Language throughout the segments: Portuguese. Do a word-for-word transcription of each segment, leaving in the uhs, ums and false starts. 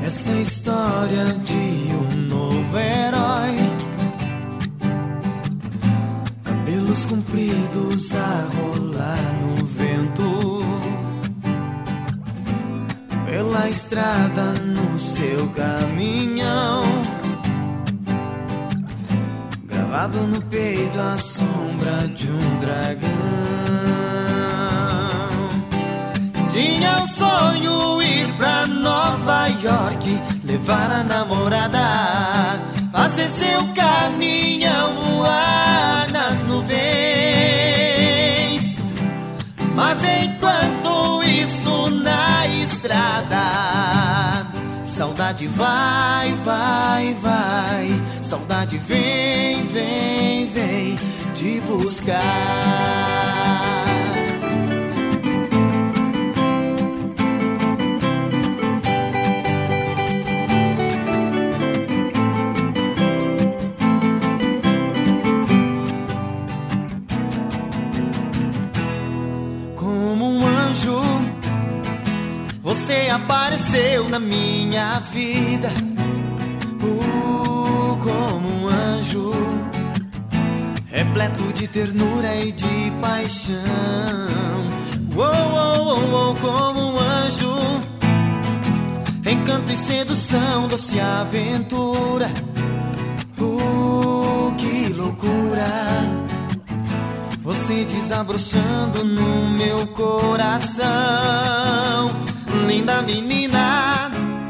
essa história de um novo herói. Cabelos compridos a rolar no vento, pela estrada no seu caminhão, gravado no peito a sombra de um dragão. Tinha um sonho ir pra Nova York, levar a namorada, fazer seu caminhão voar nas nuvens. Mas enquanto isso na estrada, saudade vai, vai, vai, saudade vem, vem, vem te buscar. Você apareceu na minha vida, uh, como um anjo, repleto de ternura e de paixão. Oh, oh, oh, oh, como um anjo, encanto e sedução, doce aventura. Uh, que loucura, você desabrochando no meu coração. Linda menina,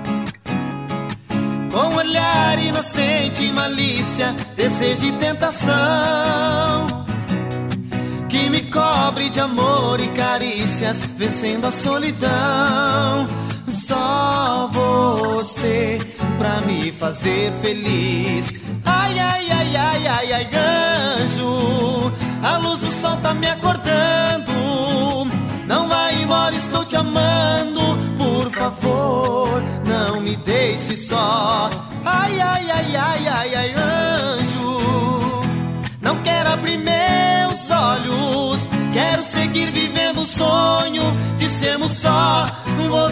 com olhar inocente e malícia, desejo e tentação, que me cobre de amor e carícias, vencendo a solidão. Só você pra me fazer feliz. Ai, ai, ai, ai, ai, ai, anjo, a luz do sol tá me acordando. Não vai embora, estou te amando. Por favor, não me deixe só. Ai, ai, ai, ai, ai, ai, anjo, não quero abrir meus olhos, quero seguir vivendo o sonho de sermos só